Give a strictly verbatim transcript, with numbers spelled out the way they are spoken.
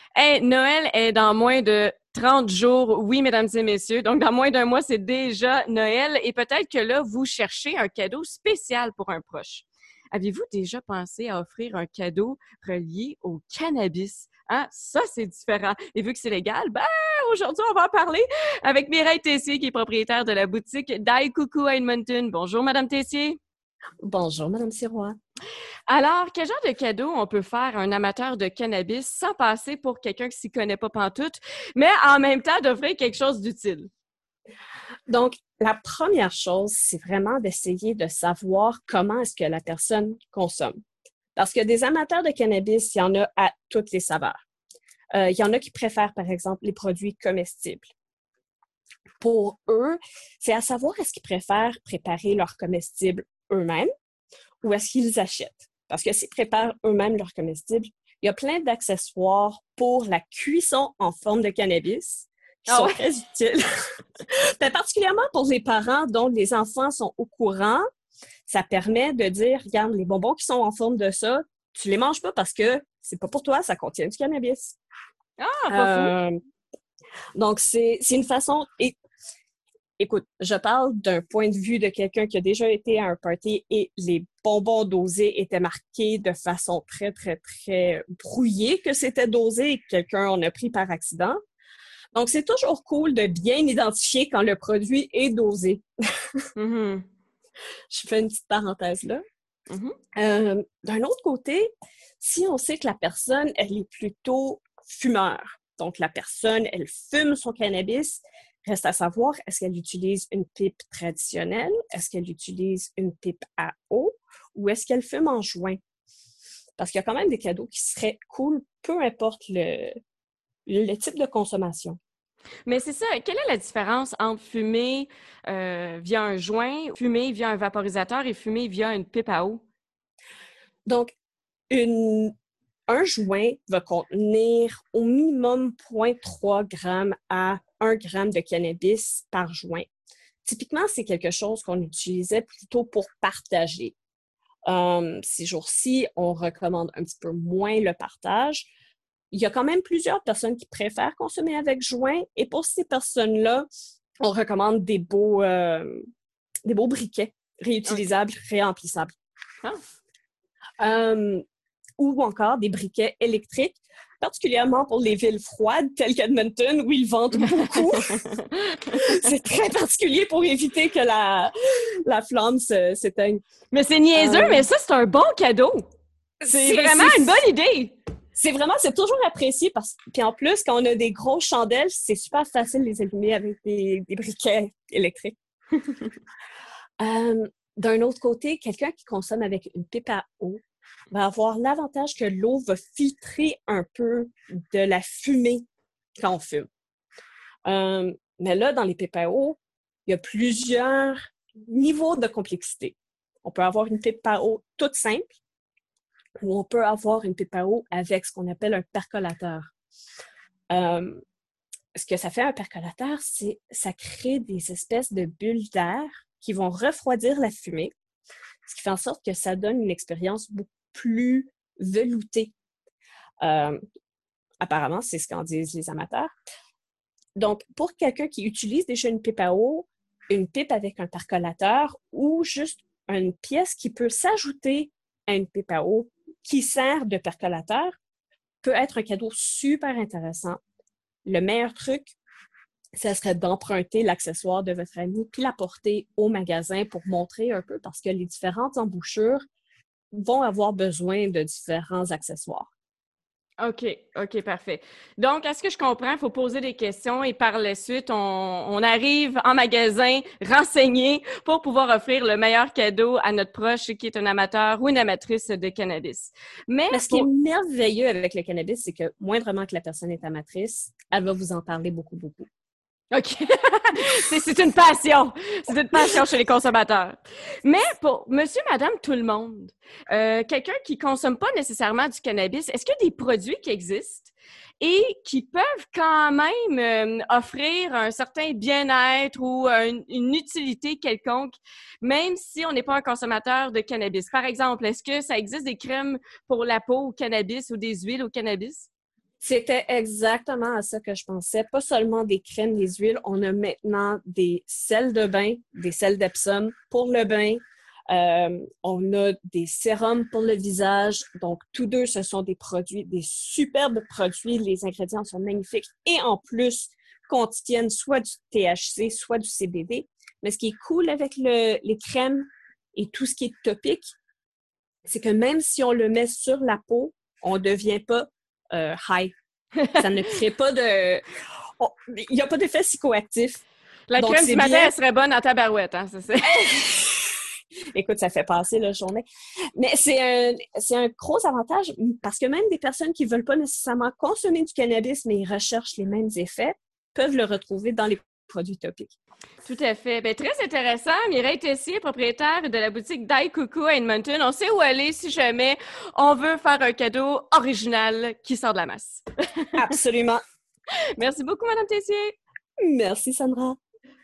Hey, Noël est dans moins de trente jours, oui, mesdames et messieurs. Donc, dans moins d'un mois, c'est déjà Noël et peut-être que là, vous cherchez un cadeau spécial pour un proche. Avez-vous déjà pensé à offrir un cadeau relié au cannabis? Hein? Ça, c'est différent. Et vu que c'est légal, ben, aujourd'hui, on va en parler avec Mireille Tessier, qui est propriétaire de la boutique Dai Coucou à Edmonton. Bonjour, Madame Tessier. Bonjour, Madame Sirois. Alors, quel genre de cadeau on peut faire à un amateur de cannabis sans passer pour quelqu'un qui s'y connaît pas pantoute, mais en même temps d'offrir quelque chose d'utile? Donc, la première chose, c'est vraiment d'essayer de savoir comment est-ce que la personne consomme. Parce que des amateurs de cannabis, il y en a à toutes les saveurs. Euh, il y en a qui préfèrent, par exemple, les produits comestibles. Pour eux, c'est à savoir est-ce qu'ils préfèrent préparer leurs comestibles eux-mêmes ou est-ce qu'ils achètent. Parce que s'ils préparent eux-mêmes leurs comestibles, il y a plein d'accessoires pour la cuisson en forme de cannabis qui Ah sont ouais? très utiles. Mais particulièrement pour les parents dont les enfants sont au courant, ça permet de dire, regarde, les bonbons qui sont en forme de ça, tu les manges pas parce que c'est pas pour toi, ça contient du cannabis. Ah, pas fou. Euh, donc, c'est, c'est une façon... Et, écoute, je parle d'un point de vue de quelqu'un qui a déjà été à un party et les bonbons dosés étaient marqués de façon très, très, très brouillée que c'était dosé et que quelqu'un en a pris par accident. Donc, c'est toujours cool de bien identifier quand le produit est dosé. Mhm. Je fais une petite parenthèse là. Mhm. Euh, d'un autre côté, si on sait que la personne, elle est plutôt fumeur, donc la personne, elle fume son cannabis, reste à savoir, est-ce qu'elle utilise une pipe traditionnelle? Est-ce qu'elle utilise une pipe à eau? Ou est-ce qu'elle fume en joint? Parce qu'il y a quand même des cadeaux qui seraient cool, peu importe le, le type de consommation. Mais c'est ça, quelle est la différence entre fumer euh, via un joint, fumer via un vaporisateur et fumer via une pipe à eau? Donc, une, un joint va contenir au minimum zéro virgule trois grammes à un gramme de cannabis par joint. Typiquement, c'est quelque chose qu'on utilisait plutôt pour partager. Um, ces jours-ci, on recommande un petit peu moins le partage. Il y a quand même plusieurs personnes qui préfèrent consommer avec joint et pour ces personnes-là, on recommande des beaux, euh, des beaux briquets OK. réutilisables, réemplissables. Ah. Um, ou encore des briquets électriques, particulièrement pour les villes froides telles qu'Edmonton, où ils vendent beaucoup. C'est très particulier pour éviter que la, la flamme se, s'éteigne. Mais c'est niaiseux, Euh, mais ça, c'est un bon cadeau. C'est c'est, vraiment c'est, une bonne idée. c'est vraiment, c'est toujours apprécié. Parce, puis en plus, quand on a des grosses chandelles, c'est super facile de les allumer avec des, des briquets électriques. Euh, d'un autre côté, quelqu'un qui consomme avec une pipe à eau va avoir l'avantage que l'eau va filtrer un peu de la fumée quand on fume. Euh, mais là, dans les pipes à eau, il y a plusieurs niveaux de complexité. On peut avoir une pipe à eau toute simple ou on peut avoir une pipe à eau avec ce qu'on appelle un percolateur. Euh, ce que ça fait un percolateur, c'est ça crée des espèces de bulles d'air qui vont refroidir la fumée, ce qui fait en sorte que ça donne une expérience beaucoup plus veloutée. Euh, apparemment, c'est ce qu'en disent les amateurs. Donc, pour quelqu'un qui utilise déjà une pipe à eau, une pipe avec un percolateur ou juste une pièce qui peut s'ajouter à une pipe à eau qui sert de percolateur peut être un cadeau super intéressant. Le meilleur truc, ça serait d'emprunter l'accessoire de votre ami puis l'apporter au magasin pour montrer un peu parce que les différentes embouchures vont avoir besoin de différents accessoires. OK, OK, parfait. Donc, à ce que je comprends, il faut poser des questions et par la suite, on, on arrive en magasin renseigné pour pouvoir offrir le meilleur cadeau à notre proche qui est un amateur ou une amatrice de cannabis. Mais Mais ce qui est pour, merveilleux avec le cannabis, c'est que moindrement que la personne est amatrice, elle va vous en parler beaucoup, beaucoup. OK. c'est, c'est une passion. C'est une passion chez les consommateurs. Mais pour monsieur, madame, tout le monde, euh, quelqu'un qui consomme pas nécessairement du cannabis, est-ce qu'il y a des produits qui existent et qui peuvent quand même euh, offrir un certain bien-être ou une, une utilité quelconque, même si on n'est pas un consommateur de cannabis? Par exemple, est-ce que ça existe des crèmes pour la peau au cannabis ou des huiles au cannabis? C'était exactement à ça que je pensais. Pas seulement des crèmes, des huiles, on a maintenant des sels de bain, des sels d'Epsom pour le bain. Euh, on a des sérums pour le visage. Donc, tous deux, ce sont des produits, des superbes produits. Les ingrédients sont magnifiques et en plus, contiennent soit du T H C, soit du C B D. Mais ce qui est cool avec le, les crèmes et tout ce qui est topique, c'est que même si on le met sur la peau, on ne devient pas euh, high. Ça ne crée pas de... Oh, il n'y a pas d'effet psychoactif. La Donc, crème c'est du matin, bien... elle serait bonne à tabarouette, hein, c'est ça? Écoute, ça fait passer la journée. Mais c'est un, c'est un gros avantage parce que même des personnes qui ne veulent pas nécessairement consommer du cannabis, mais ils recherchent les mêmes effets, peuvent le retrouver dans les produits topiques. Tout à fait. Bien, très intéressant. Mireille Tessier, propriétaire de la boutique Dai Coucou à Edmonton. On sait où aller si jamais on veut faire un cadeau original qui sort de la masse. Absolument. Merci beaucoup, Madame Tessier. Merci, Sandra.